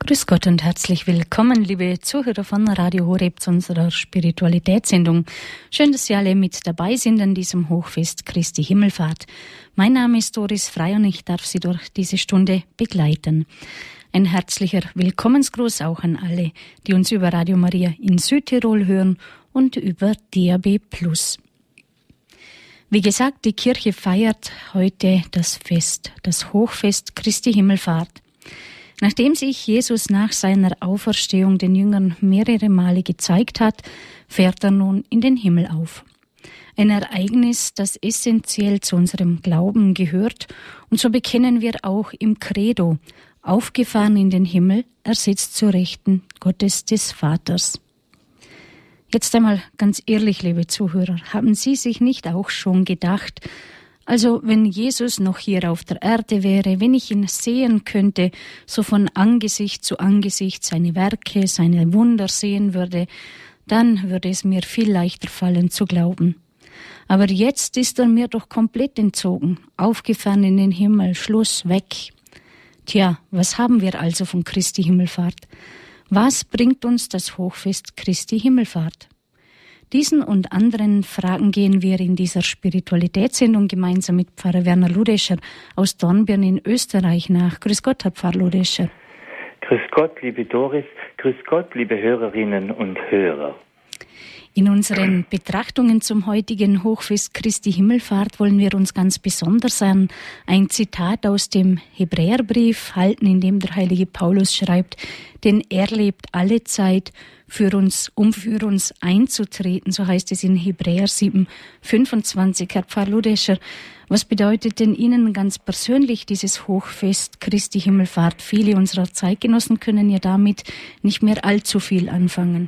Grüß Gott und herzlich willkommen, liebe Zuhörer von Radio Horeb, zu unserer Spiritualitätssendung. Schön, dass Sie alle mit dabei sind an diesem Hochfest Christi Himmelfahrt. Mein Name ist Doris Frei und ich darf Sie durch diese Stunde begleiten. Ein herzlicher Willkommensgruß auch an alle, die uns über Radio Maria in Südtirol hören und über DAB+. Wie gesagt, die Kirche feiert heute das Fest, das Hochfest Christi Himmelfahrt. Nachdem sich Jesus nach seiner Auferstehung den Jüngern mehrere Male gezeigt hat, fährt er nun in den Himmel auf. Ein Ereignis, das essentiell zu unserem Glauben gehört, und so bekennen wir auch im Credo: aufgefahren in den Himmel, er sitzt zur Rechten Gottes des Vaters. Jetzt einmal ganz ehrlich, liebe Zuhörer, haben Sie sich nicht auch schon gedacht, also wenn Jesus noch hier auf der Erde wäre, wenn ich ihn sehen könnte, so von Angesicht zu Angesicht seine Werke, seine Wunder sehen würde, dann würde es mir viel leichter fallen zu glauben. Aber jetzt ist er mir doch komplett entzogen, aufgefahren in den Himmel, Schluss, weg. Tja, was haben wir also von Christi Himmelfahrt? Was bringt uns das Hochfest Christi Himmelfahrt? Diesen und anderen Fragen gehen wir in dieser Spiritualitätssendung gemeinsam mit Pfarrer Werner Ludescher aus Dornbirn in Österreich nach. Grüß Gott, Herr Pfarrer Ludescher. Grüß Gott, liebe Doris. Grüß Gott, liebe Hörerinnen und Hörer. In unseren Betrachtungen zum heutigen Hochfest Christi Himmelfahrt wollen wir uns ganz besonders an ein Zitat aus dem Hebräerbrief halten, in dem der heilige Paulus schreibt: denn er lebt alle Zeit um für uns einzutreten, so heißt es in Hebräer 7,25. Herr Pfarrer Ludescher, was bedeutet denn Ihnen ganz persönlich dieses Hochfest Christi Himmelfahrt? Viele unserer Zeitgenossen können ja damit nicht mehr allzu viel anfangen.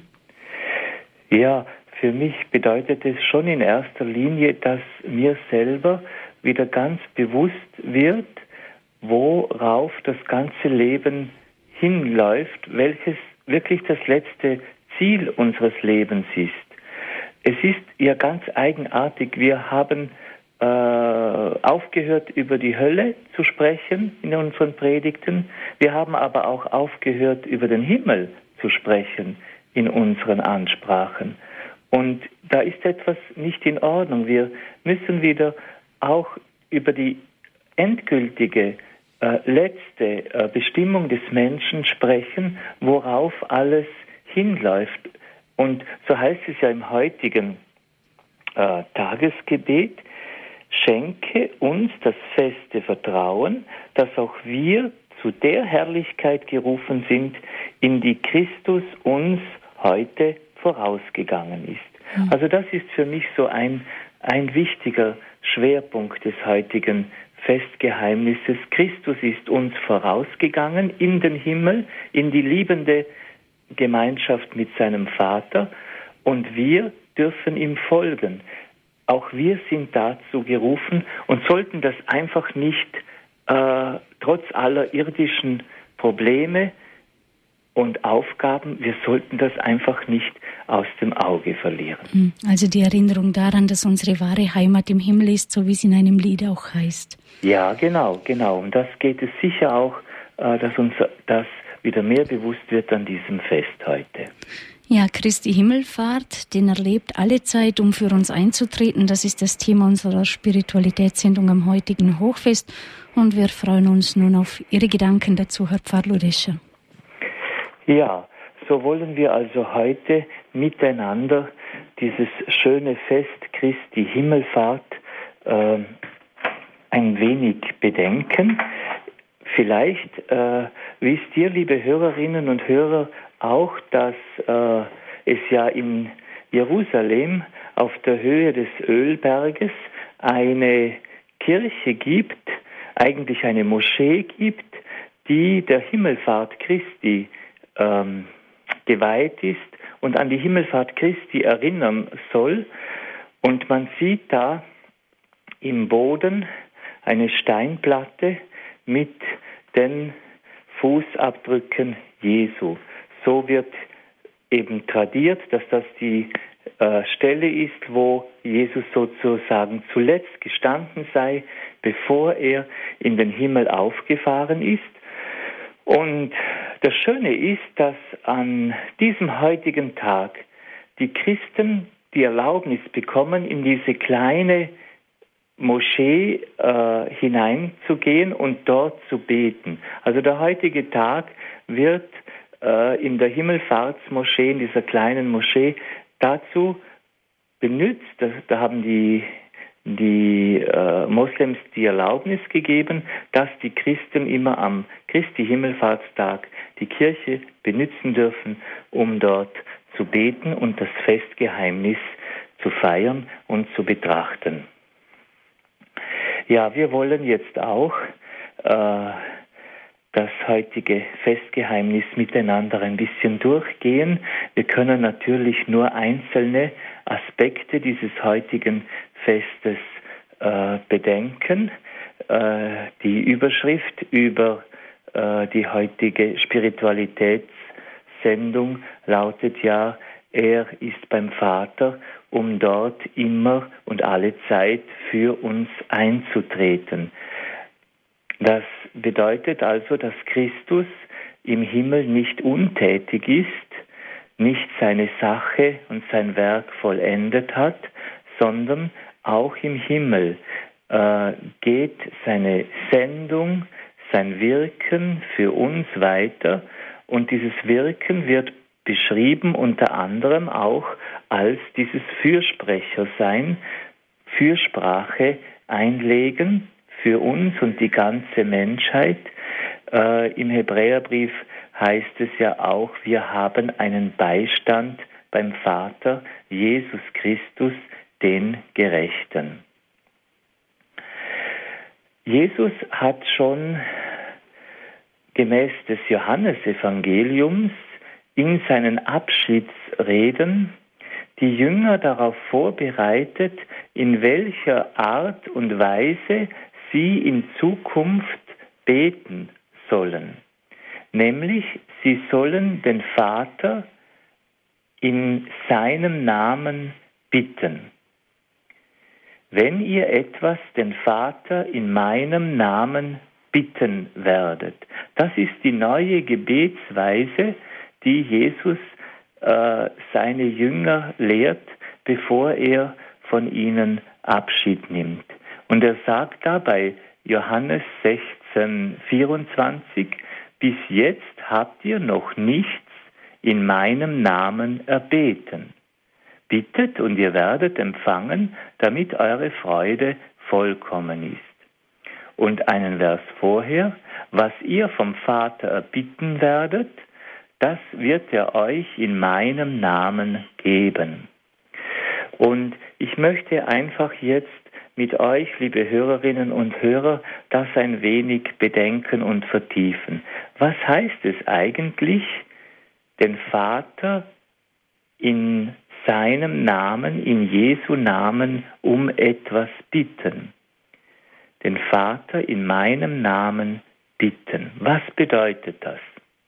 Ja, für mich bedeutet es schon in erster Linie, dass mir selber wieder ganz bewusst wird, worauf das ganze Leben hinläuft, welches wirklich das letzte Ziel unseres Lebens ist. Es ist ja ganz eigenartig. Wir haben aufgehört, über die Hölle zu sprechen in unseren Predigten. Wir haben aber auch aufgehört, über den Himmel zu sprechen in unseren Ansprachen. Und da ist etwas nicht in Ordnung. Wir müssen wieder auch über die endgültige letzte Bestimmung des Menschen sprechen, worauf alles hinläuft. Und so heißt es ja im heutigen Tagesgebet: schenke uns das feste Vertrauen, dass auch wir zu der Herrlichkeit gerufen sind, in die Christus uns heute vorausgegangen ist. Also das ist für mich so ein wichtiger Schwerpunkt des heutigen Festgeheimnisses. Christus ist uns vorausgegangen in den Himmel, in die liebende Gemeinschaft mit seinem Vater, und wir dürfen ihm folgen. Auch wir sind dazu gerufen und sollten das einfach nicht trotz aller irdischen Probleme und Aufgaben, wir sollten das einfach nicht aus dem Auge verlieren. Also die Erinnerung daran, dass unsere wahre Heimat im Himmel ist, so wie es in einem Lied auch heißt. Ja, genau. Und das geht es sicher auch, dass uns das wieder mehr bewusst wird an diesem Fest heute. Ja, Christi Himmelfahrt, den er lebt alle Zeit, um für uns einzutreten. Das ist das Thema unserer Spiritualitätssendung am heutigen Hochfest. Und wir freuen uns nun auf Ihre Gedanken dazu, Herr Pfarrer Ludescher. Ja, so wollen wir also heute miteinander dieses schöne Fest Christi Himmelfahrt ein wenig bedenken. Vielleicht wisst ihr, liebe Hörerinnen und Hörer, auch, dass es ja in Jerusalem auf der Höhe des Ölberges eine Kirche gibt, eigentlich eine Moschee gibt, die der Himmelfahrt Christi geweiht ist und an die Himmelfahrt Christi erinnern soll. Und man sieht da im Boden eine Steinplatte mit den Fußabdrücken Jesu. So wird eben tradiert, dass das die Stelle ist, wo Jesus sozusagen zuletzt gestanden sei, bevor er in den Himmel aufgefahren ist. Und Das Schöne ist, dass an diesem heutigen Tag die Christen die Erlaubnis bekommen, in diese kleine Moschee hineinzugehen und dort zu beten. Also der heutige Tag wird in der Himmelfahrtsmoschee, in dieser kleinen Moschee, dazu benutzt. Da haben die Moslems die Erlaubnis gegeben, dass die Christen immer am Christi Himmelfahrtstag die Kirche benutzen dürfen, um dort zu beten und das Festgeheimnis zu feiern und zu betrachten. Ja, wir wollen jetzt auch das heutige Festgeheimnis miteinander ein bisschen durchgehen. Wir können natürlich nur einzelne Aspekte dieses heutigen Festes bedenken. Die Überschrift über die heutige Spiritualitätssendung lautet ja: Er ist beim Vater, um dort immer und alle Zeit für uns einzutreten. Das bedeutet also, dass Christus im Himmel nicht untätig ist, nicht seine Sache und sein Werk vollendet hat, sondern auch im Himmel geht seine Sendung, sein Wirken für uns weiter, und dieses Wirken wird beschrieben unter anderem auch als dieses Fürsprechersein, Fürsprache einlegen für uns und die ganze Menschheit. Im Hebräerbrief heißt es ja auch, wir haben einen Beistand beim Vater, Jesus Christus, den Gerechten. Jesus hat schon gemäß des Johannesevangeliums in seinen Abschiedsreden die Jünger darauf vorbereitet, in welcher Art und Weise sie in Zukunft beten sollen. Nämlich, sie sollen den Vater in seinem Namen bitten. Wenn ihr etwas den Vater in meinem Namen bitten werdet. Das ist die neue Gebetsweise, die Jesus seine Jünger lehrt, bevor er von ihnen Abschied nimmt. Und er sagt da bei Johannes 16,24: Bis jetzt habt ihr noch nichts in meinem Namen erbeten. Bittet und ihr werdet empfangen, damit eure Freude vollkommen ist. Und einen Vers vorher: Was ihr vom Vater erbitten werdet, das wird er euch in meinem Namen geben. Und ich möchte einfach jetzt mit euch, liebe Hörerinnen und Hörer, das ein wenig bedenken und vertiefen. Was heißt es eigentlich, den Vater in seinem Namen, in Jesu Namen, um etwas bitten? Den Vater in meinem Namen bitten. Was bedeutet das?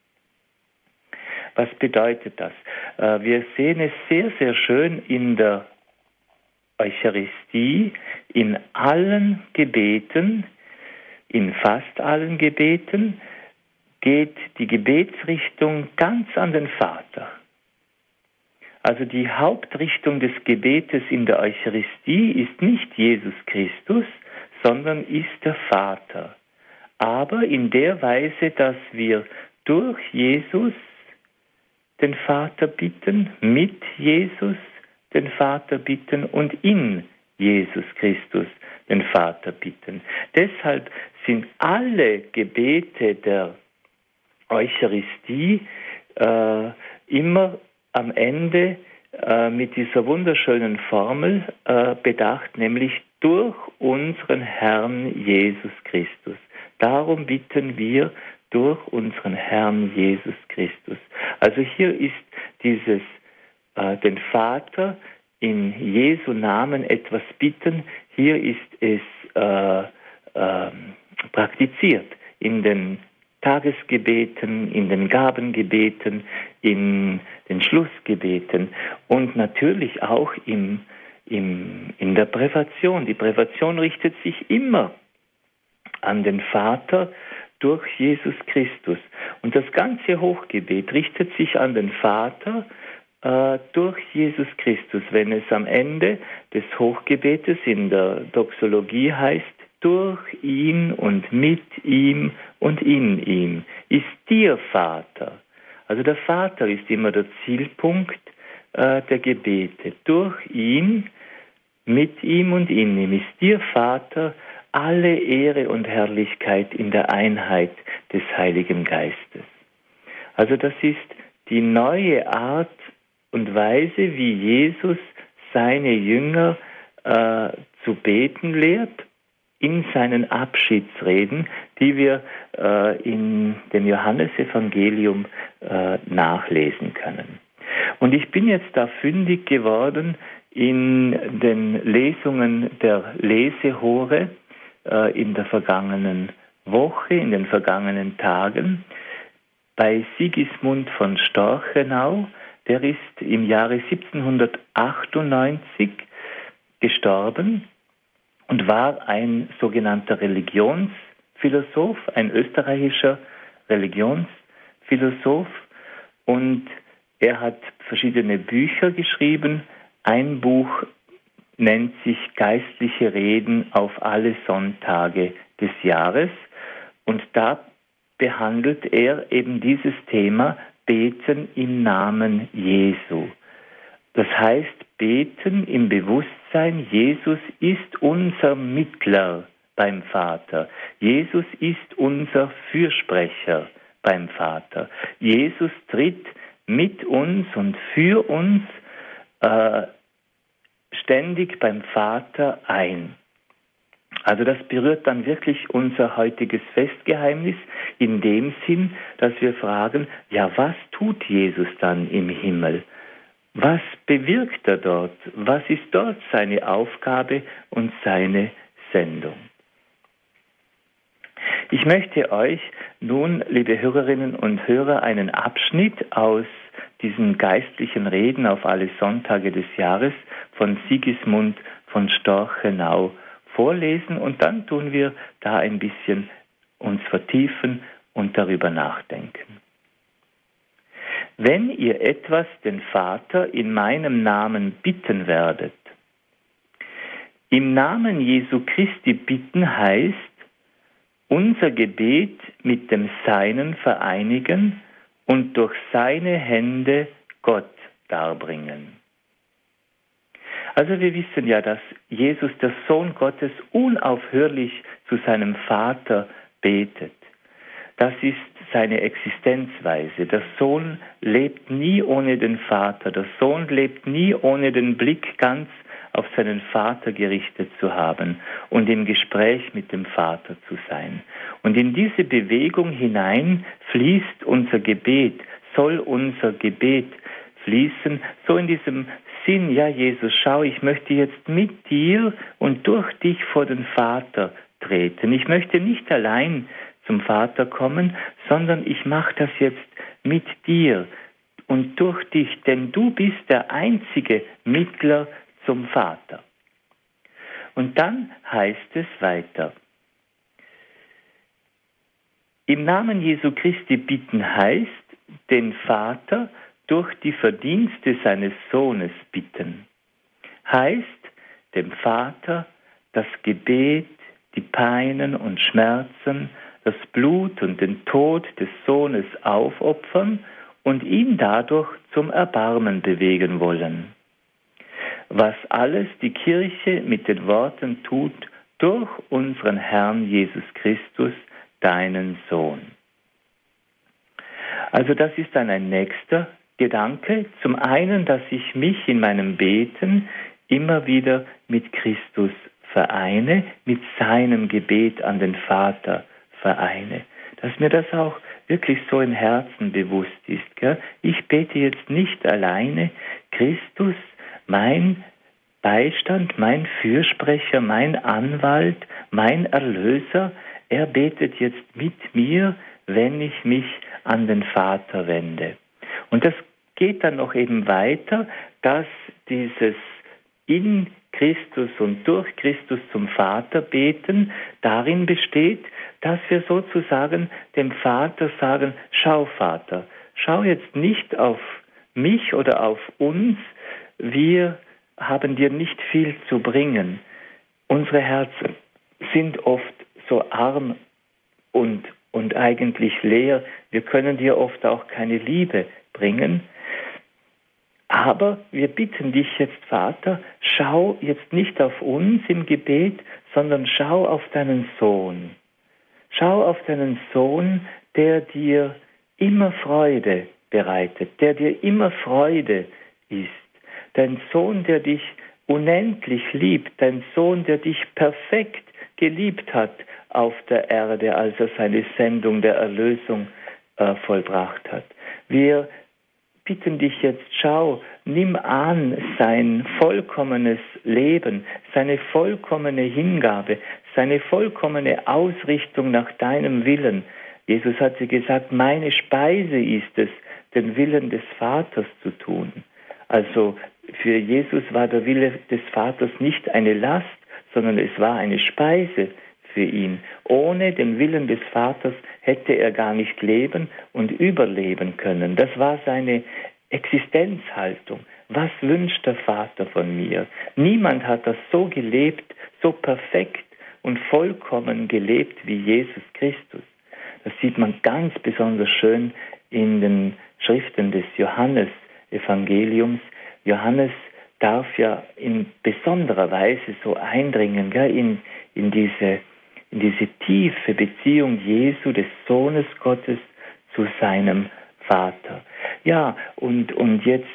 Was bedeutet das? Wir sehen es sehr, sehr schön in der Eucharistie, in allen Gebeten, in fast allen Gebeten, geht die Gebetsrichtung ganz an den Vater. Also die Hauptrichtung des Gebetes in der Eucharistie ist nicht Jesus Christus, sondern ist der Vater. Aber in der Weise, dass wir durch Jesus den Vater bitten, mit Jesus den Vater bitten und in Jesus Christus den Vater bitten. Deshalb sind alle Gebete der Eucharistie immer am Ende mit dieser wunderschönen Formel bedacht, nämlich durch unseren Herrn Jesus Christus. Darum bitten wir durch unseren Herrn Jesus Christus. Also hier ist dieses den Vater in Jesu Namen etwas bitten, hier ist es praktiziert in den Tagesgebeten, in den Gabengebeten, in den Schlussgebeten und natürlich auch in der Prävation. Die Prävation richtet sich immer an den Vater durch Jesus Christus. Und das ganze Hochgebet richtet sich an den Vater durch Jesus Christus, wenn es am Ende des Hochgebetes in der Doxologie heißt, durch ihn und mit ihm und in ihm ist dir Vater. Also der Vater ist immer der Zielpunkt der Gebete. Durch ihn, mit ihm und in ihm ist dir Vater alle Ehre und Herrlichkeit in der Einheit des Heiligen Geistes. Also das ist die neue Art und Weise, wie Jesus seine Jünger zu beten lehrt, in seinen Abschiedsreden, die wir in dem Johannesevangelium nachlesen können. Und ich bin jetzt da fündig geworden in den Lesungen der Lesehore in der vergangenen Woche, in den vergangenen Tagen, bei Sigismund von Storchenau. Der ist im Jahre 1798 gestorben und war ein sogenannter Religionsphilosoph, ein österreichischer Religionsphilosoph. Und er hat verschiedene Bücher geschrieben. Ein Buch nennt sich Geistliche Reden auf alle Sonntage des Jahres. Und da behandelt er eben dieses Thema Beten im Namen Jesu. Das heißt, beten im Bewusstsein, Jesus ist unser Mittler beim Vater. Jesus ist unser Fürsprecher beim Vater. Jesus tritt mit uns und für uns ständig beim Vater ein. Also das berührt dann wirklich unser heutiges Festgeheimnis in dem Sinn, dass wir fragen, ja, was tut Jesus dann im Himmel? Was bewirkt er dort? Was ist dort seine Aufgabe und seine Sendung? Ich möchte euch nun, liebe Hörerinnen und Hörer, einen Abschnitt aus diesen geistlichen Reden auf alle Sonntage des Jahres von Sigismund von Storchenau vorlesen und dann tun wir da ein bisschen uns vertiefen und darüber nachdenken. Wenn ihr etwas den Vater in meinem Namen bitten werdet, im Namen Jesu Christi bitten heißt, unser Gebet mit dem Seinen vereinigen und durch seine Hände Gott darbringen. Also wir wissen ja, dass Jesus, der Sohn Gottes, unaufhörlich zu seinem Vater betet. Das ist seine Existenzweise. Der Sohn lebt nie ohne den Vater. Der Sohn lebt nie ohne den Blick ganz auf seinen Vater gerichtet zu haben und im Gespräch mit dem Vater zu sein. Und in diese Bewegung hinein fließt unser Gebet, soll unser Gebet fließen, so in diesem Sinn, ja Jesus, schau, ich möchte jetzt mit dir und durch dich vor den Vater treten. Ich möchte nicht allein zum Vater kommen, sondern ich mache das jetzt mit dir und durch dich, denn du bist der einzige Mittler zum Vater. Und dann heißt es weiter, im Namen Jesu Christi bitten heißt, den Vater durch die Verdienste seines Sohnes bitten. Heißt, dem Vater das Gebet, die Peinen und Schmerzen, das Blut und den Tod des Sohnes aufopfern und ihn dadurch zum Erbarmen bewegen wollen. Was alles die Kirche mit den Worten tut, durch unseren Herrn Jesus Christus, deinen Sohn. Also das ist dann ein nächster Gedanke. Zum einen, dass ich mich in meinem Beten immer wieder mit Christus vereine, mit seinem Gebet an den Vater vereine. Dass mir das auch wirklich so im Herzen bewusst ist. Gell? Ich bete jetzt nicht alleine. Christus, mein Beistand, mein Fürsprecher, mein Anwalt, mein Erlöser, er betet jetzt mit mir, wenn ich mich an den Vater wende. Und das geht dann noch eben weiter, dass dieses in Christus und durch Christus zum Vater beten darin besteht, dass wir sozusagen dem Vater sagen, schau Vater, schau jetzt nicht auf mich oder auf uns, wir haben dir nicht viel zu bringen. Unsere Herzen sind oft so arm und eigentlich leer. Wir können dir oft auch keine Liebe bringen. Aber wir bitten dich jetzt, Vater, schau jetzt nicht auf uns im Gebet, sondern schau auf deinen Sohn. Schau auf deinen Sohn, der dir immer Freude bereitet, der dir immer Freude ist. Dein Sohn, der dich unendlich liebt, dein Sohn, der dich perfekt geliebt hat auf der Erde, als er seine Sendung der Erlösung vollbracht hat. Wir bitten dich jetzt, schau, nimm an sein vollkommenes Leben, seine vollkommene Hingabe, seine vollkommene Ausrichtung nach deinem Willen. Jesus hat sie gesagt, meine Speise ist es, den Willen des Vaters zu tun. Also für Jesus war der Wille des Vaters nicht eine Last, sondern es war eine Speise für ihn. Ohne den Willen des Vaters hätte er gar nicht leben und überleben können. Das war seine Existenzhaltung. Was wünscht der Vater von mir? Niemand hat das so gelebt, so perfekt und vollkommen gelebt wie Jesus Christus. Das sieht man ganz besonders schön in den Schriften des Johannes-Evangeliums. Johannes darf ja in besonderer Weise so eindringen, in diese tiefe Beziehung Jesu, des Sohnes Gottes, zu seinem Vater. Ja, und jetzt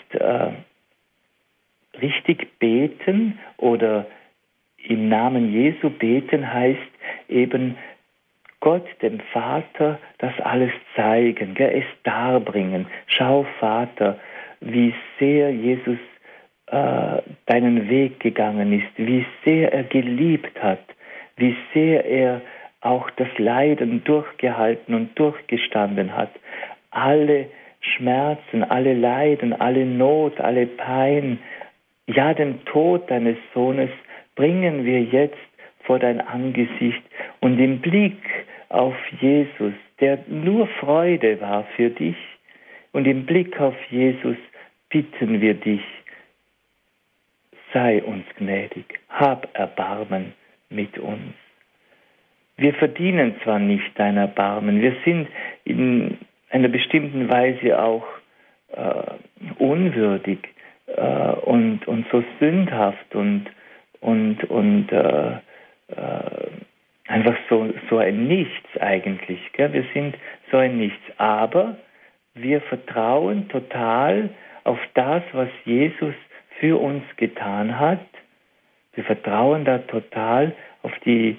richtig beten oder im Namen Jesu beten heißt eben Gott, dem Vater, das alles zeigen, es darbringen. Schau, Vater, wie sehr Jesus deinen Weg gegangen ist, wie sehr er geliebt hat, wie sehr er auch das Leiden durchgehalten und durchgestanden hat. Alle Schmerzen, alle Leiden, alle Not, alle Pein, ja den Tod deines Sohnes bringen wir jetzt vor dein Angesicht und im Blick auf Jesus, der nur Freude war für dich, und im Blick auf Jesus bitten wir dich, sei uns gnädig, hab Erbarmen mit uns. Wir verdienen zwar nicht dein Erbarmen, wir sind in einer bestimmten Weise auch unwürdig und so sündhaft und einfach so ein Nichts eigentlich. Gell? Wir sind so ein Nichts, aber wir vertrauen total auf das, was Jesus für uns getan hat. Wir vertrauen da total auf die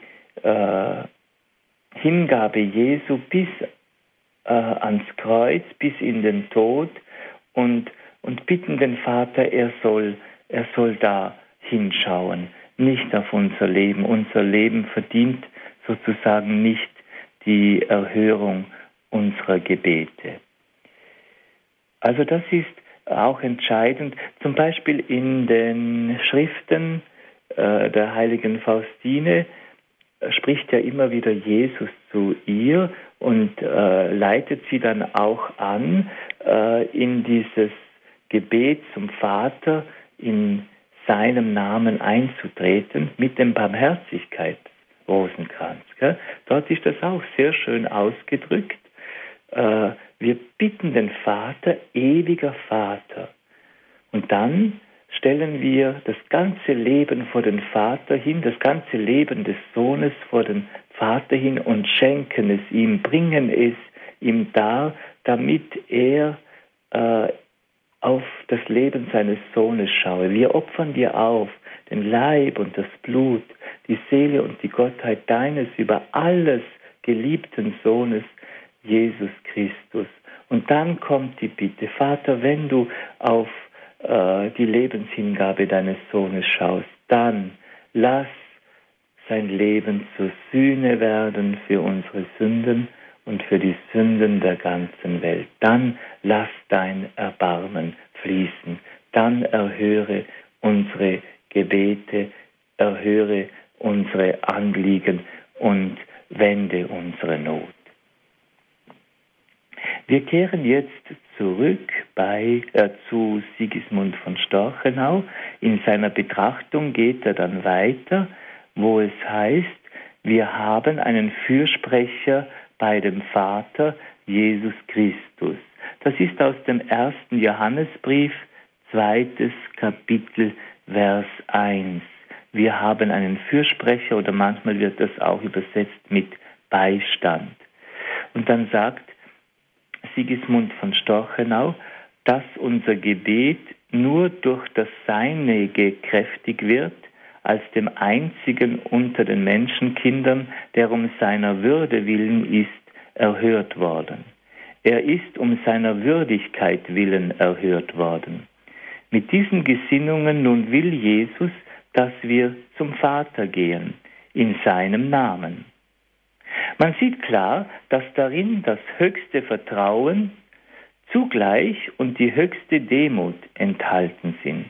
Hingabe Jesu bis ans Kreuz, bis in den Tod und bitten den Vater, er soll da hinschauen, nicht auf unser Leben. Unser Leben verdient sozusagen nicht die Erhörung unserer Gebete. Also das ist auch entscheidend, zum Beispiel in den Schriften der heiligen Faustine spricht ja immer wieder Jesus zu ihr und leitet sie dann auch an, in dieses Gebet zum Vater in seinem Namen einzutreten mit dem Barmherzigkeitsrosenkranz. Gell? Dort ist das auch sehr schön ausgedrückt. Wir bitten den Vater, ewiger Vater. Und dann stellen wir das ganze Leben vor den Vater hin, das ganze Leben des Sohnes vor den Vater hin und schenken es ihm, bringen es ihm dar, damit er auf das Leben seines Sohnes schaue. Wir opfern dir auf den Leib und das Blut, die Seele und die Gottheit deines über alles geliebten Sohnes, Jesus Christus. Und dann kommt die Bitte, Vater, wenn du auf die Lebenshingabe deines Sohnes schaust, dann lass sein Leben zur Sühne werden für unsere Sünden und für die Sünden der ganzen Welt. Dann lass dein Erbarmen fließen. Dann erhöre unsere Gebete, erhöre unsere Anliegen und wende unsere Not. Wir kehren jetzt zurück zu Sigismund von Storchenau. In seiner Betrachtung geht er dann weiter, wo es heißt, wir haben einen Fürsprecher bei dem Vater, Jesus Christus. Das ist aus dem 1. Johannesbrief, 2. Kapitel, Vers 1. Wir haben einen Fürsprecher, oder manchmal wird das auch übersetzt mit Beistand. Und dann sagt Sigismund von Storchenau, dass unser Gebet nur durch das Seinige kräftig wird, als dem einzigen unter den Menschenkindern, der um seiner Würde willen ist, erhört worden. Er ist um seiner Würdigkeit willen erhört worden. Mit diesen Gesinnungen nun will Jesus, dass wir zum Vater gehen, in seinem Namen. Man sieht klar, dass darin das höchste Vertrauen zugleich und die höchste Demut enthalten sind.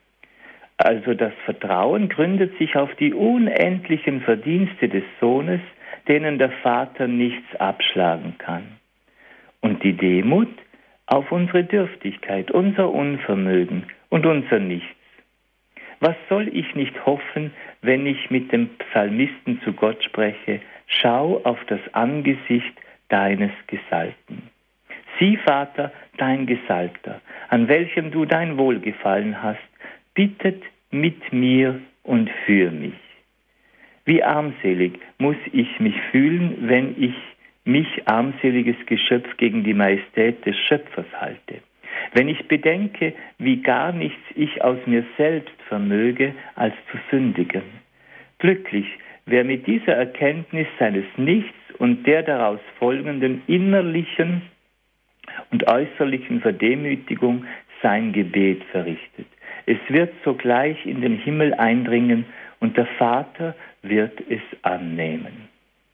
Also das Vertrauen gründet sich auf die unendlichen Verdienste des Sohnes, denen der Vater nichts abschlagen kann. Und die Demut auf unsere Dürftigkeit, unser Unvermögen und unser Nichts. Was soll ich nicht hoffen, wenn ich mit dem Psalmisten zu Gott spreche, schau auf das Angesicht deines Gesalbten. Sieh, Vater, dein Gesalbter, an welchem du dein Wohlgefallen hast, bittet mit mir und für mich. Wie armselig muss ich mich fühlen, wenn ich mich, armseliges Geschöpf, gegen die Majestät des Schöpfers halte. Wenn ich bedenke, wie gar nichts ich aus mir selbst vermöge, als zu sündigen. Glücklich, wer mit dieser Erkenntnis seines Nichts und der daraus folgenden innerlichen und äußerlichen Verdemütigung sein Gebet verrichtet. Es wird sogleich in den Himmel eindringen und der Vater wird es annehmen.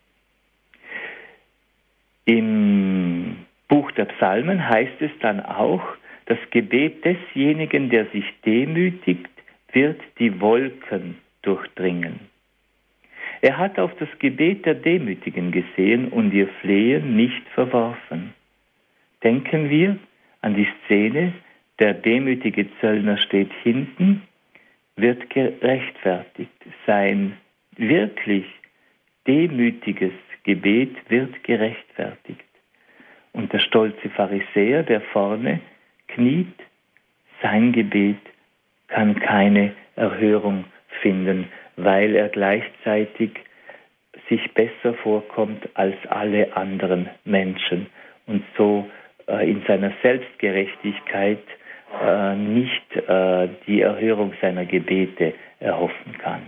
Im Buch der Psalmen heißt es dann auch, das Gebet desjenigen, der sich demütigt, wird die Wolken durchdringen. Er hat auf das Gebet der Demütigen gesehen und ihr Flehen nicht verworfen. Denken wir an die Szene, der demütige Zöllner steht hinten, wird gerechtfertigt. Sein wirklich demütiges Gebet wird gerechtfertigt. Und der stolze Pharisäer, der vorne kniet, sein Gebet kann keine Erhörung finden, weil er gleichzeitig sich besser vorkommt als alle anderen Menschen und so in seiner Selbstgerechtigkeit nicht die Erhörung seiner Gebete erhoffen kann.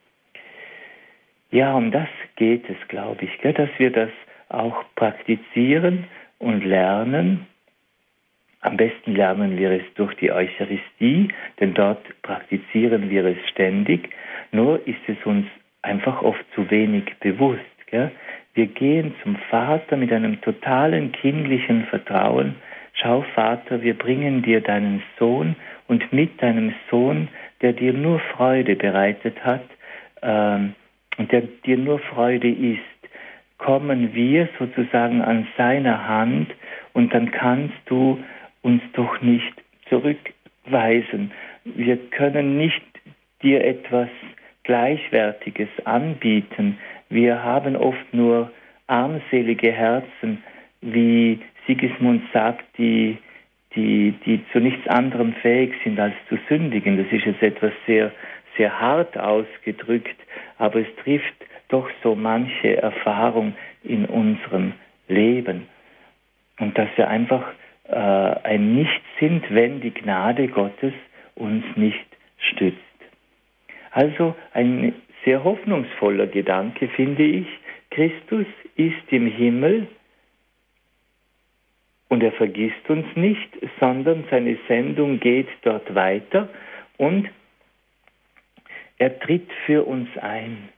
Ja, um das geht es, glaube ich, dass wir das auch praktizieren und lernen. Am besten lernen wir es durch die Eucharistie, denn dort praktizieren wir es ständig. Nur ist es uns einfach oft zu wenig bewusst. Wir gehen zum Vater mit einem totalen kindlichen Vertrauen. Schau, Vater, wir bringen dir deinen Sohn und mit deinem Sohn, der dir nur Freude bereitet hat und der dir nur Freude ist, kommen wir sozusagen an seiner Hand und dann kannst du uns doch nicht zurückweisen. Wir können nicht dir etwas Gleichwertiges anbieten. Wir haben oft nur armselige Herzen, wie Sigismund sagt, die zu nichts anderem fähig sind, als zu sündigen. Das ist jetzt etwas sehr, sehr hart ausgedrückt, aber es trifft doch so manche Erfahrung in unserem Leben. Und dass wir einfach ein Nichts sind, wenn die Gnade Gottes uns nicht stützt. Also ein sehr hoffnungsvoller Gedanke, finde ich. Christus ist im Himmel und er vergisst uns nicht, sondern seine Sendung geht dort weiter und er tritt für uns ein.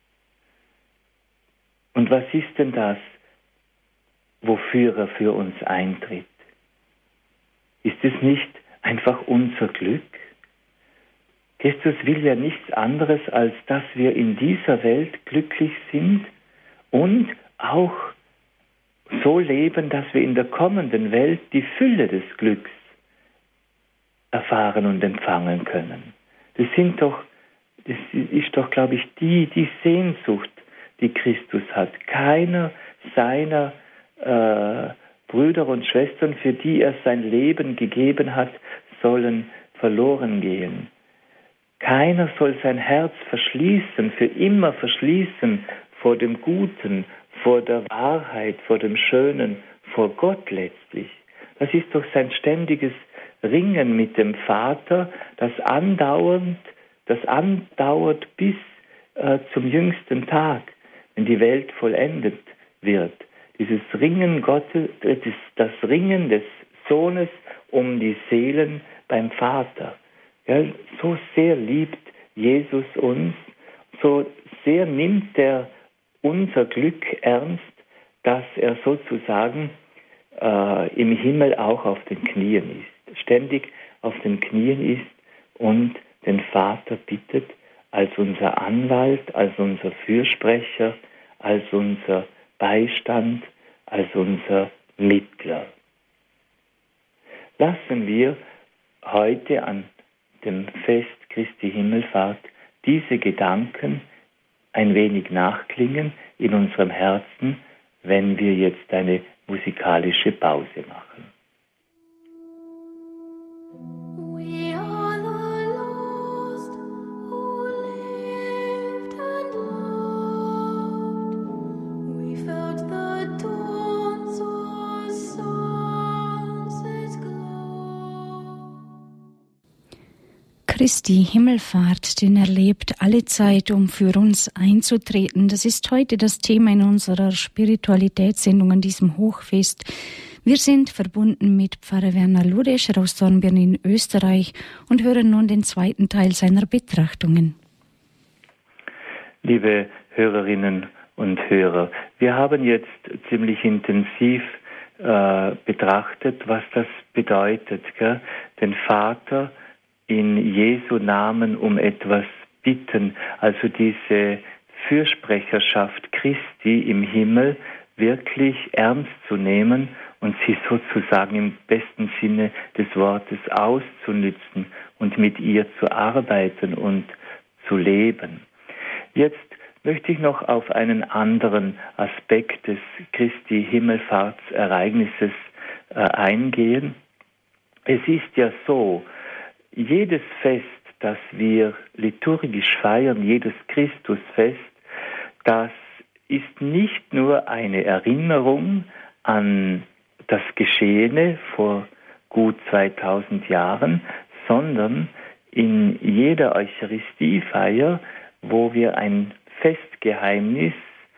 Und was ist denn das, wofür er für uns eintritt? Ist es nicht einfach unser Glück? Christus will ja nichts anderes, als dass wir in dieser Welt glücklich sind und auch so leben, dass wir in der kommenden Welt die Fülle des Glücks erfahren und empfangen können. Das ist doch, glaube ich, die Sehnsucht, die Christus hat. Keiner seiner Brüder und Schwestern, für die er sein Leben gegeben hat, sollen verloren gehen. Keiner soll sein Herz verschließen, für immer verschließen vor dem Guten, vor der Wahrheit, vor dem Schönen, vor Gott letztlich. Das ist doch sein ständiges Ringen mit dem Vater, das andauert bis zum jüngsten Tag, wenn die Welt vollendet wird. Dieses Ringen Gottes, das Ringen des Sohnes um die Seelen beim Vater. Ja, so sehr liebt Jesus uns, so sehr nimmt er unser Glück ernst, dass er sozusagen im Himmel auch auf den Knien ist, ständig auf den Knien ist und den Vater bittet, als unser Anwalt, als unser Fürsprecher, als unser Beistand, als unser Mittler. Lassen wir heute an dem Fest Christi Himmelfahrt diese Gedanken ein wenig nachklingen in unserem Herzen, wenn wir jetzt eine musikalische Pause machen. Christi Himmelfahrt, den er lebt alle Zeit, um für uns einzutreten. Das ist heute das Thema in unserer Spiritualitätssendung an diesem Hochfest. Wir sind verbunden mit Pfarrer Werner Ludescher aus Dornbirn in Österreich und hören nun den zweiten Teil seiner Betrachtungen. Liebe Hörerinnen und Hörer, wir haben jetzt ziemlich intensiv betrachtet, was das bedeutet, gell? Den Vater in Jesu Namen um etwas bitten, also diese Fürsprecherschaft Christi im Himmel wirklich ernst zu nehmen und sie sozusagen im besten Sinne des Wortes auszunützen und mit ihr zu arbeiten und zu leben. Jetzt möchte ich noch auf einen anderen Aspekt des Christi Himmelfahrtsereignisses eingehen. Es ist ja so, jedes Fest, das wir liturgisch feiern, jedes Christusfest, das ist nicht nur eine Erinnerung an das Geschehene vor gut 2000 Jahren, sondern in jeder Eucharistiefeier, wo wir ein Festgeheimnis,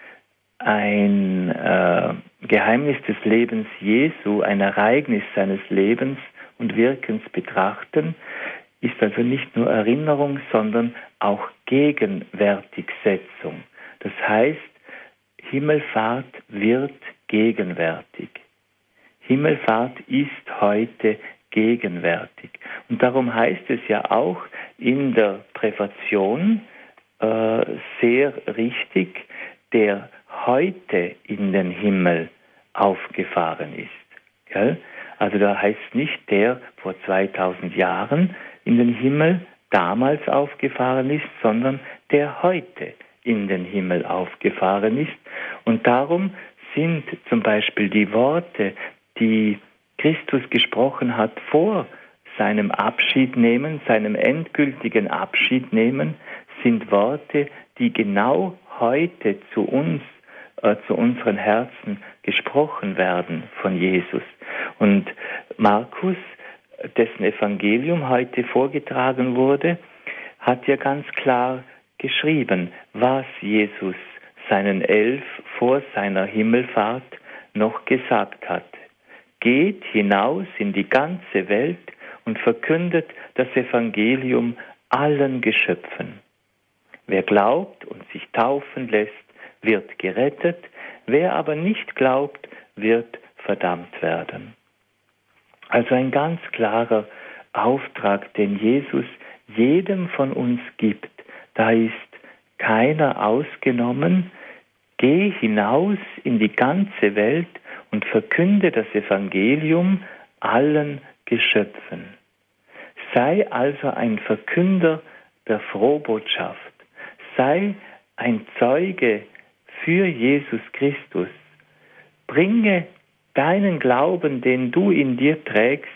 ein Geheimnis des Lebens Jesu, ein Ereignis seines Lebens und Wirkens betrachten, ist also nicht nur Erinnerung, sondern auch Gegenwärtigsetzung. Das heißt, Himmelfahrt wird gegenwärtig. Himmelfahrt ist heute gegenwärtig. Und darum heißt es ja auch in der Präfation sehr richtig, der heute in den Himmel aufgefahren ist. Gell? Also da heißt nicht der vor 2000 Jahren in den Himmel damals aufgefahren ist, sondern der heute in den Himmel aufgefahren ist. Und darum sind zum Beispiel die Worte, die Christus gesprochen hat vor seinem Abschiednehmen, seinem endgültigen Abschiednehmen, sind Worte, die genau heute zu uns, zu unseren Herzen gesprochen werden von Jesus. Und Markus, dessen Evangelium heute vorgetragen wurde, hat ja ganz klar geschrieben, was Jesus seinen 11 vor seiner Himmelfahrt noch gesagt hat. Geht hinaus in die ganze Welt und verkündet das Evangelium allen Geschöpfen. Wer glaubt und sich taufen lässt, wird gerettet, wer aber nicht glaubt, wird verdammt werden. Also ein ganz klarer Auftrag, den Jesus jedem von uns gibt. Da ist keiner ausgenommen. Geh hinaus in die ganze Welt und verkünde das Evangelium allen Geschöpfen. Sei also ein Verkünder der Frohbotschaft. Sei ein Zeuge für Jesus Christus. Bringe deinen Glauben, den du in dir trägst,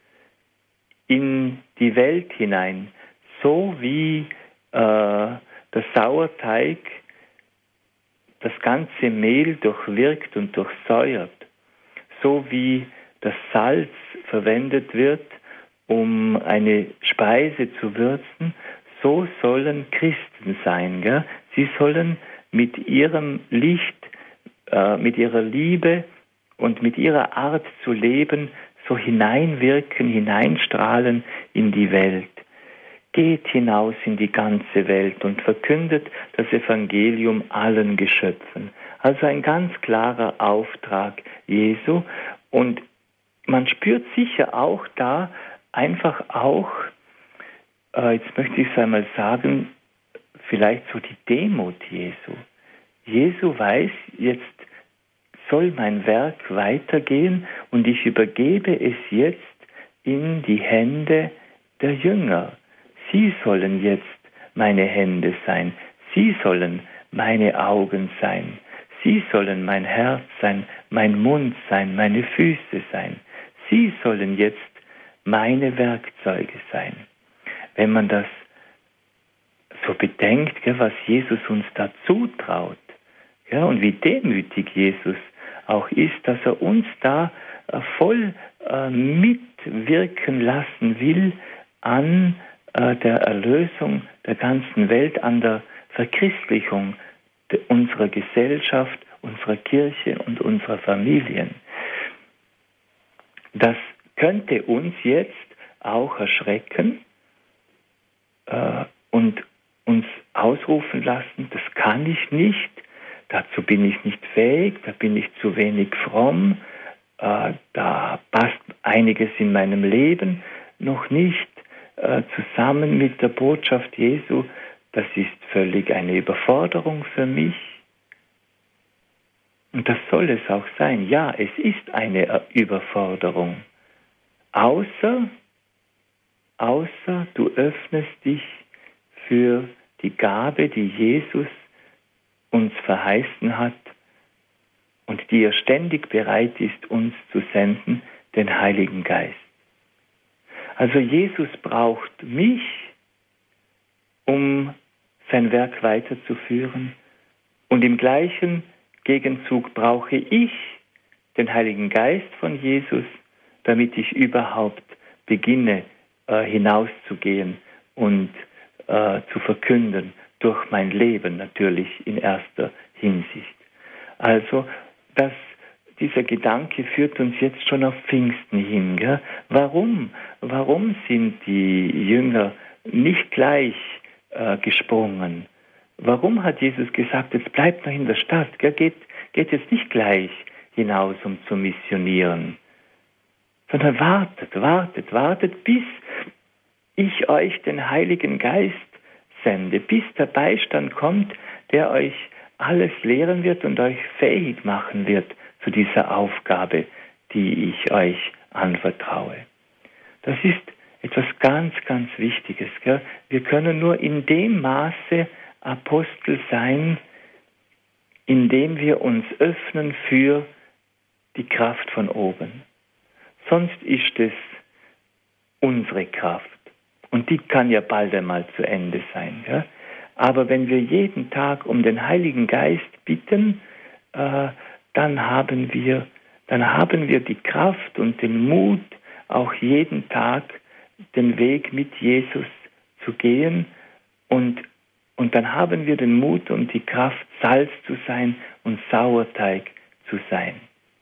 in die Welt hinein, so wie der Sauerteig das ganze Mehl durchwirkt und durchsäuert, so wie das Salz verwendet wird, um eine Speise zu würzen, so sollen Christen sein. Gell? Sie sollen mit ihrem Licht, mit ihrer Liebe und mit ihrer Art zu leben, so hineinwirken, hineinstrahlen in die Welt. Geht hinaus in die ganze Welt und verkündet das Evangelium allen Geschöpfen. Also ein ganz klarer Auftrag Jesu. Und man spürt sicher auch da einfach auch, jetzt möchte ich es einmal sagen, vielleicht so die Demut Jesu. Jesu weiß, jetzt soll mein Werk weitergehen und ich übergebe es jetzt in die Hände der Jünger. Sie sollen jetzt meine Hände sein. Sie sollen meine Augen sein. Sie sollen mein Herz sein, mein Mund sein, meine Füße sein. Sie sollen jetzt meine Werkzeuge sein. Wenn man das so bedenkt, was Jesus uns da zutraut, und wie demütig Jesus auch ist, dass er uns da voll mitwirken lassen will an der Erlösung der ganzen Welt, an der Verchristlichung unserer Gesellschaft, unserer Kirche und unserer Familien. Das könnte uns jetzt auch erschrecken und uns ausrufen lassen, das kann ich nicht, dazu bin ich nicht fähig, da bin ich zu wenig fromm, da passt einiges in meinem Leben noch nicht zusammen mit der Botschaft Jesu, das ist völlig eine Überforderung für mich. Und das soll es auch sein. Ja, es ist eine Überforderung. Außer du öffnest dich für die Gabe, die Jesus uns verheißen hat und die er ständig bereit ist, uns zu senden, den Heiligen Geist. Also Jesus braucht mich, um sein Werk weiterzuführen, und im gleichen Gegenzug brauche ich den Heiligen Geist von Jesus, damit ich überhaupt beginne, hinauszugehen und zu verkünden, durch mein Leben natürlich in erster Hinsicht. Also dieser Gedanke führt uns jetzt schon auf Pfingsten hin. Gell? Warum sind die Jünger nicht gleich gesprungen? Warum hat Jesus gesagt, jetzt bleibt noch in der Stadt, gell? Geht jetzt nicht gleich hinaus, um zu missionieren, sondern wartet, bis ich euch den Heiligen Geist sende, bis der Beistand kommt, der euch alles lehren wird und euch fähig machen wird zu dieser Aufgabe, die ich euch anvertraue. Das ist etwas ganz, ganz Wichtiges. Gell? Wir können nur in dem Maße Apostel sein, indem wir uns öffnen für die Kraft von oben. Sonst ist es unsere Kraft. Und die kann ja bald einmal zu Ende sein. Ja? Aber wenn wir jeden Tag um den Heiligen Geist bitten, dann haben wir die Kraft und den Mut, auch jeden Tag den Weg mit Jesus zu gehen. Und dann haben wir den Mut und die Kraft, Salz zu sein und Sauerteig zu sein.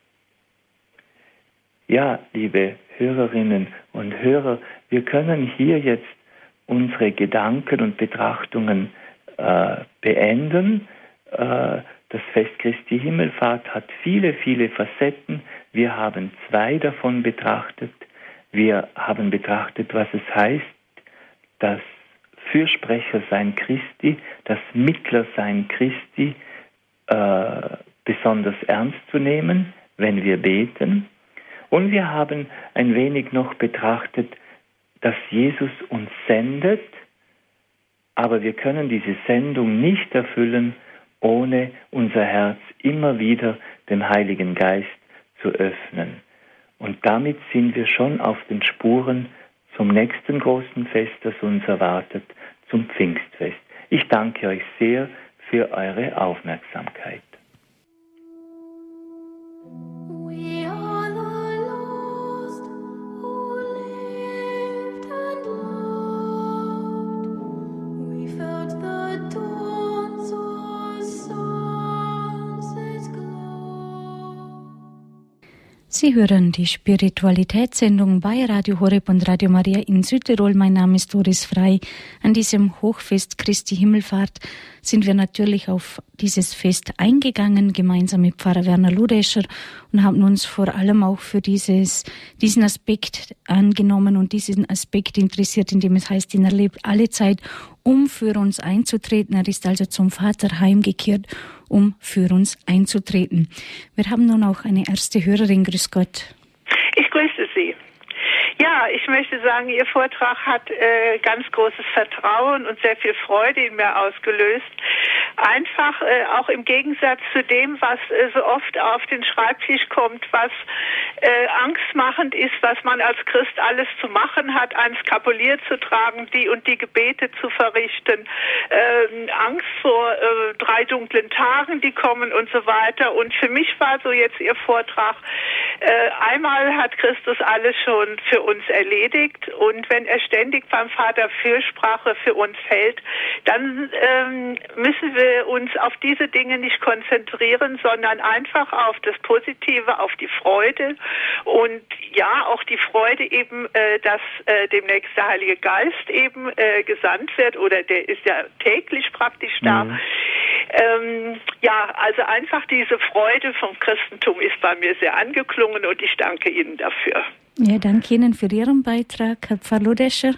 Ja, liebe Hörerinnen und Hörer, wir können hier jetzt unsere Gedanken und Betrachtungen beenden. Das Fest Christi Himmelfahrt hat viele, viele Facetten. Wir haben 2 davon betrachtet. Wir haben betrachtet, was es heißt, das Fürsprechersein Christi, das Mittlersein Christi besonders ernst zu nehmen, wenn wir beten. Und wir haben ein wenig noch betrachtet, dass Jesus uns sendet, aber wir können diese Sendung nicht erfüllen, ohne unser Herz immer wieder dem Heiligen Geist zu öffnen. Und damit sind wir schon auf den Spuren zum nächsten großen Fest, das uns erwartet, zum Pfingstfest. Ich danke euch sehr für eure Aufmerksamkeit. Sie hören die Spiritualitätssendung bei Radio Horeb und Radio Maria in Südtirol. Mein Name ist Doris Frei. An diesem Hochfest Christi Himmelfahrt sind wir natürlich auf dieses Fest eingegangen, gemeinsam mit Pfarrer Werner Ludescher, und haben uns vor allem auch für diesen Aspekt angenommen und diesen Aspekt interessiert, indem es heißt, ihn erlebt alle Zeit, um für uns einzutreten. Er ist also zum Vater heimgekehrt, um für uns einzutreten. Wir haben nun auch eine erste Hörerin. Grüß Gott. Ich grüße Sie. Ja, ich möchte sagen, Ihr Vortrag hat ganz großes Vertrauen und sehr viel Freude in mir ausgelöst. Einfach auch im Gegensatz zu dem, was so oft auf den Schreibtisch kommt, was angstmachend ist, was man als Christ alles zu machen hat, ein Skapulier zu tragen, die und die Gebete zu verrichten, Angst vor 3 dunklen Tagen, die kommen und so weiter. Und für mich war so jetzt Ihr Vortrag, einmal hat Christus alles schon für uns erledigt, und wenn er ständig beim Vater Fürsprache für uns hält, dann müssen wir uns auf diese Dinge nicht konzentrieren, sondern einfach auf das Positive, auf die Freude, und ja, auch die Freude eben, dass demnächst der Heilige Geist eben gesandt wird, oder der ist ja täglich praktisch da. Ja, also einfach diese Freude vom Christentum ist bei mir sehr angeklungen, und ich danke Ihnen dafür. Ja, danke Ihnen für Ihren Beitrag, Herr Pfarrer Ludescher.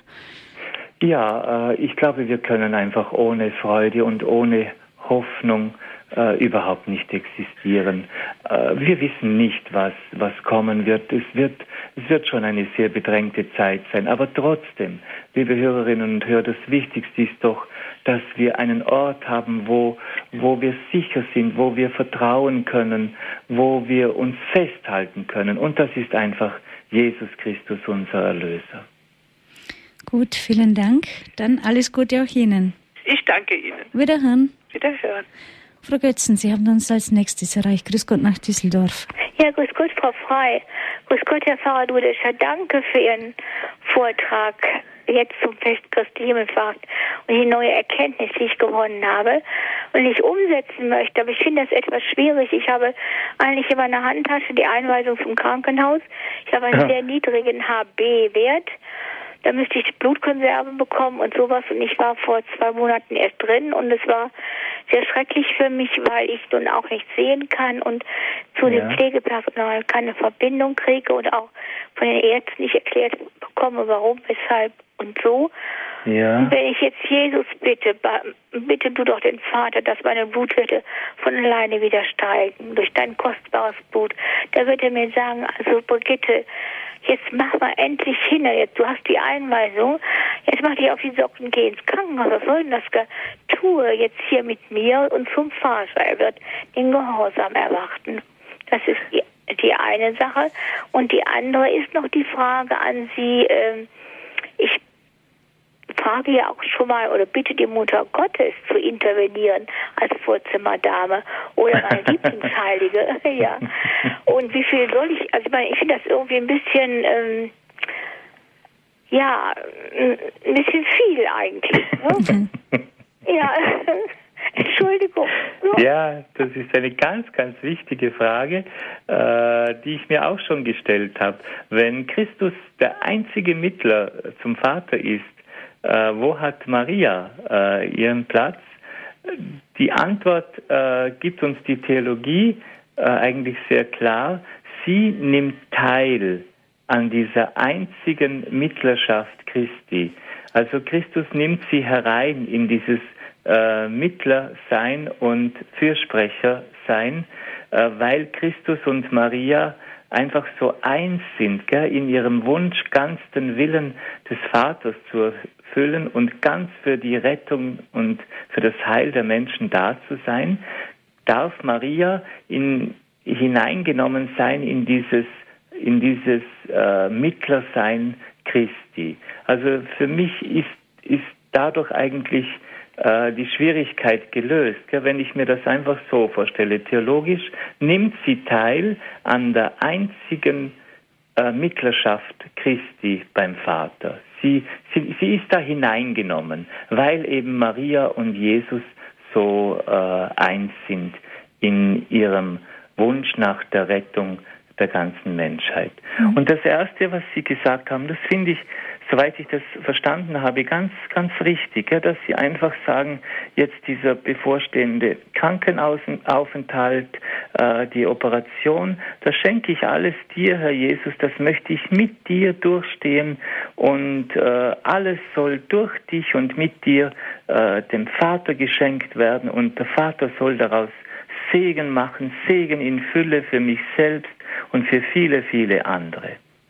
Ja, ich glaube, wir können einfach ohne Freude und ohne Hoffnung überhaupt nicht existieren. Wir wissen nicht, was kommen wird. Es wird schon eine sehr bedrängte Zeit sein. Aber trotzdem, liebe Hörerinnen und Hörer, das Wichtigste ist doch, dass wir einen Ort haben, wo wir sicher sind, wo wir vertrauen können, wo wir uns festhalten können. Und das ist einfach Jesus Christus, unser Erlöser. Gut, vielen Dank. Dann alles Gute auch Ihnen. Ich danke Ihnen. Wiederhören. Wiederhören. Frau Götzen, Sie haben uns als nächstes erreicht. Grüß Gott nach Düsseldorf. Ja, grüß Gott, Frau Frei. Grüß Gott, Herr Pfarrer Ludescher. Danke für Ihren Vortrag jetzt zum Fest Christi Himmelfahrt und die neue Erkenntnis, die ich gewonnen habe und nicht umsetzen möchte. Aber ich finde das etwas schwierig. Ich habe eigentlich in meiner Handtasche die Einweisung vom Krankenhaus. Ich habe einen sehr niedrigen HB-Wert. Da müsste ich Blutkonserven bekommen und sowas. Und ich war vor 2 Monaten erst drin, und es war sehr schrecklich für mich, weil ich nun auch nicht sehen kann und zu dem Pflegepersonal keine Verbindung kriege und auch von den Ärzten nicht erklärt bekomme, warum, weshalb und so. Ja. Und wenn ich jetzt Jesus bitte du doch den Vater, dass meine Blutwerte von alleine wieder steigen, durch dein kostbares Blut, da wird er mir sagen, also Brigitte, jetzt mach mal endlich hin, jetzt, du hast die Einweisung, jetzt mach dich auf die Socken, geh ins Krankenhaus, was soll denn das? Tue jetzt hier mit mir und zum Vater, er wird den Gehorsam erwarten. Das ist die eine Sache. Und die andere ist noch die Frage an Sie, ich frage ja auch schon mal oder bitte die Mutter Gottes zu intervenieren als Vorzimmerdame oder meine Lieblingsheilige. Ja. Und wie viel soll ich, also ich finde das irgendwie ein bisschen, ein bisschen viel eigentlich. Ne? Ja, Entschuldigung. Ja, das ist eine ganz, ganz wichtige Frage, die ich mir auch schon gestellt habe. Wenn Christus der einzige Mittler zum Vater ist, wo hat Maria ihren Platz? Die Antwort gibt uns die Theologie eigentlich sehr klar. Sie nimmt teil an dieser einzigen Mittlerschaft Christi. Also Christus nimmt sie herein in dieses Mittler sein und Fürsprecher sein, weil Christus und Maria einfach so eins sind, in ihrem Wunsch, ganz den Willen des Vaters zu erfüllen und ganz für die Rettung und für das Heil der Menschen da zu sein, darf Maria hineingenommen sein in dieses Mittlersein Christi. Also für mich ist dadurch eigentlich die Schwierigkeit gelöst. Wenn ich mir das einfach so vorstelle, theologisch nimmt sie teil an der einzigen Mittlerschaft Christi beim Vater. Sie ist da hineingenommen, weil eben Maria und Jesus so eins sind in ihrem Wunsch nach der Rettung der ganzen Menschheit. Und das Erste, was Sie gesagt haben, das finde ich, soweit ich das verstanden habe, ganz, ganz richtig, dass Sie einfach sagen, jetzt dieser bevorstehende Krankenaufenthalt, die Operation, das schenke ich alles dir, Herr Jesus, das möchte ich mit dir durchstehen und alles soll durch dich und mit dir dem Vater geschenkt werden und der Vater soll daraus Segen machen, Segen in Fülle für mich selbst und für viele, viele andere.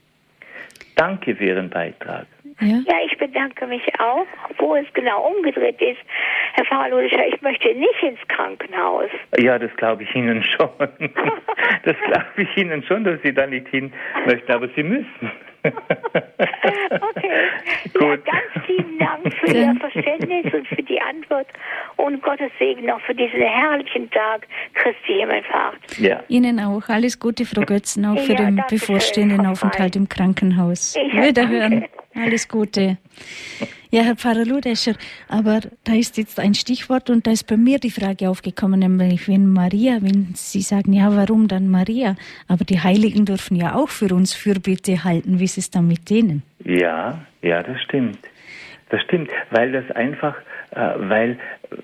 Danke für Ihren Beitrag. Ja, ich bedanke mich auch, wo es genau umgedreht ist. Herr Pfarrer Ludischer, ich möchte nicht ins Krankenhaus. Ja, das glaube ich Ihnen schon. Das glaube ich Ihnen schon, dass Sie da nicht hin möchten, aber Sie müssen. Okay. Gut. Ja, ganz vielen Dank für Ihr Verständnis und für die Antwort und Gottes Segen noch für diesen herrlichen Tag Christi Himmelfahrt. Ja. Ihnen auch. Alles Gute, Frau Götzen, auch für den bevorstehenden Aufenthalt im Krankenhaus. Wiederhören. Alles Gute. Ja, Herr Pfarrer Ludescher, aber da ist jetzt ein Stichwort und da ist bei mir die Frage aufgekommen, nämlich wenn Sie sagen, ja, warum dann Maria? Aber die Heiligen dürfen ja auch für uns Fürbitte halten. Wie ist es dann mit denen? Ja, das stimmt. Das stimmt, weil das einfach, weil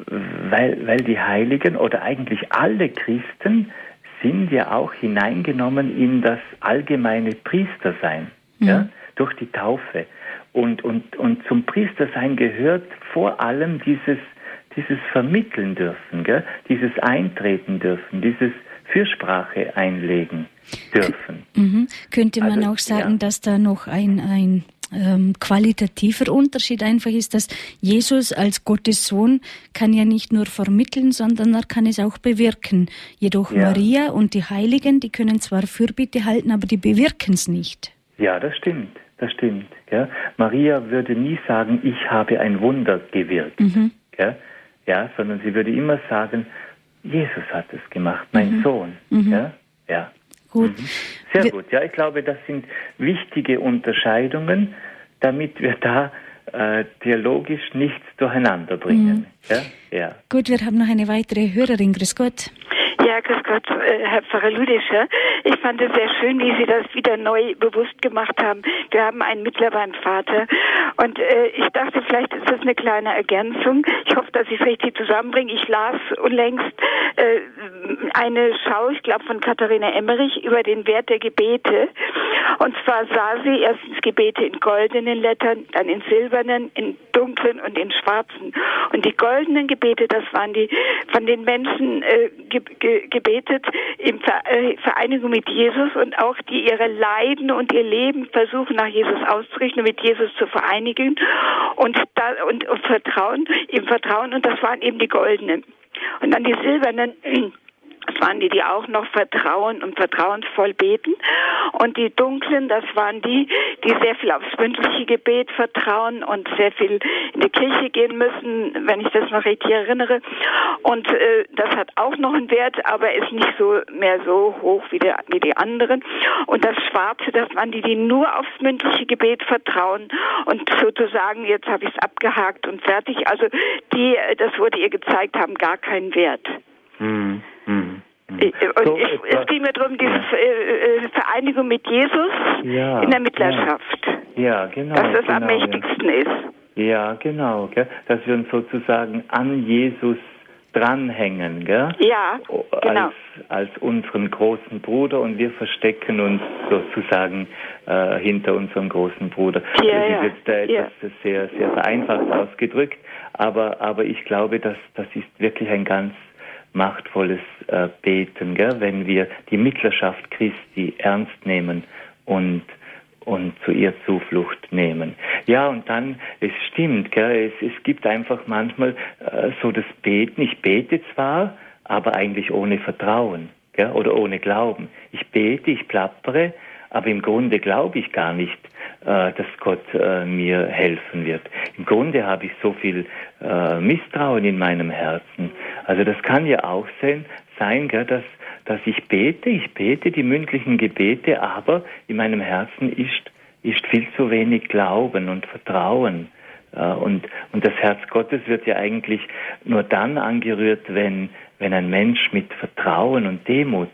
die Heiligen oder eigentlich alle Christen sind ja auch hineingenommen in das allgemeine Priestersein, durch die Taufe. Und zum Priestersein gehört vor allem dieses Vermitteln dürfen, dieses Eintreten dürfen, dieses Fürsprache einlegen dürfen. Könnte man auch sagen, dass da noch ein qualitativer Unterschied einfach ist, dass Jesus als Gottes Sohn kann ja nicht nur vermitteln, sondern er kann es auch bewirken. Jedoch Maria und die Heiligen, die können zwar Fürbitte halten, aber die bewirken es nicht. Ja, das stimmt. Ja. Maria würde nie sagen, ich habe ein Wunder gewirkt, sondern sie würde immer sagen, Jesus hat es gemacht, mein Sohn. Ja. Gut. Sehr gut. Ja, ich glaube, das sind wichtige Unterscheidungen, damit wir da theologisch nichts durcheinander bringen. Ja. Gut, wir haben noch eine weitere Hörerin. Grüß Gott. Ja, grüß Gott, Herr Pfarrer Ludischer. Ich fand es sehr schön, wie Sie das wieder neu bewusst gemacht haben. Wir haben einen Mittler beim Vater. Und ich dachte, vielleicht ist das eine kleine Ergänzung. Ich hoffe, dass ich es richtig zusammenbringe. Ich las unlängst eine Schau, ich glaube von Katharina Emmerich, über den Wert der Gebete. Und zwar sah sie erstens Gebete in goldenen Lettern, dann in silbernen, in dunklen und in schwarzen. Und die goldenen Gebete, das waren die von den Menschen gebetet in Vereinigung mit Jesus und auch die ihre Leiden und ihr Leben versuchen nach Jesus auszurichten und mit Jesus zu vereinigen und im Vertrauen und das waren eben die goldenen. Und dann die silbernen, das waren die auch noch vertrauen und vertrauensvoll beten. Und die dunklen, das waren die sehr viel aufs mündliche Gebet vertrauen und sehr viel in die Kirche gehen müssen, wenn ich das noch richtig erinnere. Und das hat auch noch einen Wert, aber ist nicht mehr so hoch wie die anderen. Und das Schwarze, das waren die nur aufs mündliche Gebet vertrauen und sozusagen, jetzt habe ich es abgehakt und fertig. Also das wurde ihr gezeigt, haben gar keinen Wert. Es ging mir darum, diese Vereinigung mit Jesus in der Mittlerschaft. Ja, genau. Dass das am mächtigsten ist. Ja, genau. Dass wir uns sozusagen an Jesus dranhängen, gell? Ja, genau. Als unseren großen Bruder, und wir verstecken uns sozusagen hinter unserem großen Bruder. Ja, das ist jetzt etwas sehr, sehr vereinfacht ausgedrückt, aber ich glaube, das ist wirklich ein ganz machtvolles Beten, gell? Wenn wir die Mittlerschaft Christi ernst nehmen und zu ihr Zuflucht nehmen. Ja, und dann, es stimmt, gell, es gibt einfach manchmal so das Beten. Ich bete zwar, aber eigentlich ohne Vertrauen, gell, oder ohne Glauben. Ich bete, ich plappere, aber im Grunde glaube ich gar nicht, dass Gott mir helfen wird. Im Grunde habe ich so viel Misstrauen in meinem Herzen. Also das kann ja auch sein, gell, dass ich bete die mündlichen Gebete, aber in meinem Herzen ist viel zu wenig Glauben und Vertrauen. Und das Herz Gottes wird ja eigentlich nur dann angerührt, wenn ein Mensch mit Vertrauen und Demut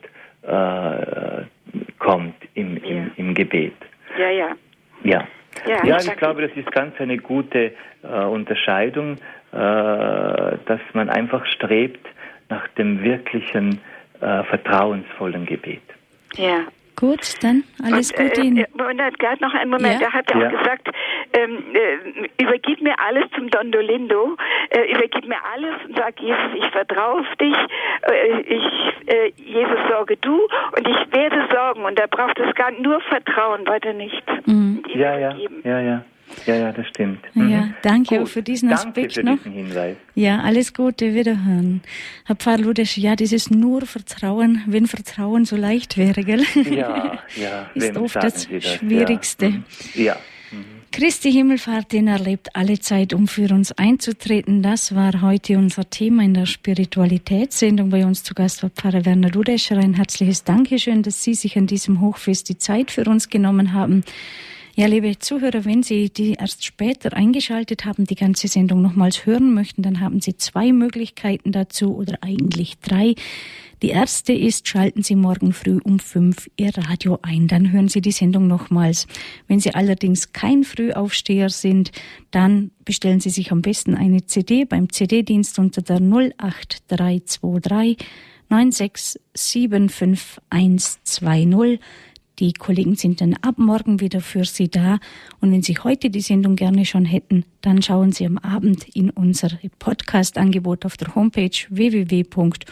kommt im Gebet. Ja, ich glaube, das ist ganz eine gute Unterscheidung, dass man einfach strebt nach dem wirklichen vertrauensvollen Gebet. Ja. Gut, dann alles Gute Ihnen. Und gerade noch einen Moment, da hat er auch gesagt, übergib mir alles zum Dondolindo, übergib mir alles und sag, Jesus, ich vertraue auf dich, Jesus, sorge du und ich werde sorgen, und da braucht es gar nur Vertrauen, weiter nicht. Mhm. Ja, das stimmt. Ja, danke auch für diesen Aspekt noch. Diesen Hinweis. Ja, alles Gute, wiederhören. Herr Pfarrer Ludesch, ja, dieses nur Vertrauen, wenn Vertrauen so leicht wäre, gell? Ja. Ist oft das Schwierigste. Ja. Christi Himmelfahrt, den erlebt alle Zeit, um für uns einzutreten. Das war heute unser Thema in der Spiritualitätssendung. Bei uns zu Gast war Pfarrer Werner Ludescher. Ein herzliches Dankeschön, dass Sie sich an diesem Hochfest die Zeit für uns genommen haben. Ja, liebe Zuhörer, wenn Sie die erst später eingeschaltet haben, die ganze Sendung nochmals hören möchten, dann haben Sie 2 Möglichkeiten dazu, oder eigentlich 3. Die erste ist, schalten Sie morgen früh um 5 Ihr Radio ein, dann hören Sie die Sendung nochmals. Wenn Sie allerdings kein Frühaufsteher sind, dann bestellen Sie sich am besten eine CD beim CD-Dienst unter der 08323 9675120. Die Kollegen sind dann ab morgen wieder für Sie da. Und wenn Sie heute die Sendung gerne schon hätten, dann schauen Sie am Abend in unser Podcast-Angebot auf der Homepage www.horeb.org.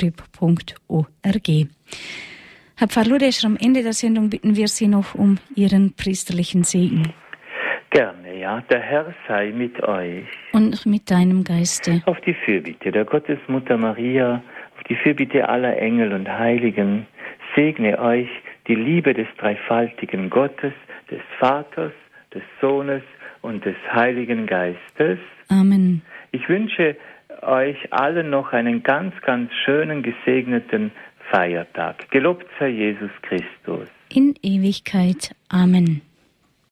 Herr Pfarrer Ludescher, am Ende der Sendung bitten wir Sie noch um Ihren priesterlichen Segen. Gerne, ja. Der Herr sei mit euch. Und mit deinem Geiste. Auf die Fürbitte der Gottesmutter Maria, auf die Fürbitte aller Engel und Heiligen, segne euch die Liebe des dreifaltigen Gottes, des Vaters, des Sohnes und des Heiligen Geistes. Amen. Ich wünsche euch allen noch einen ganz, ganz schönen, gesegneten Feiertag. Gelobt sei Jesus Christus. In Ewigkeit. Amen.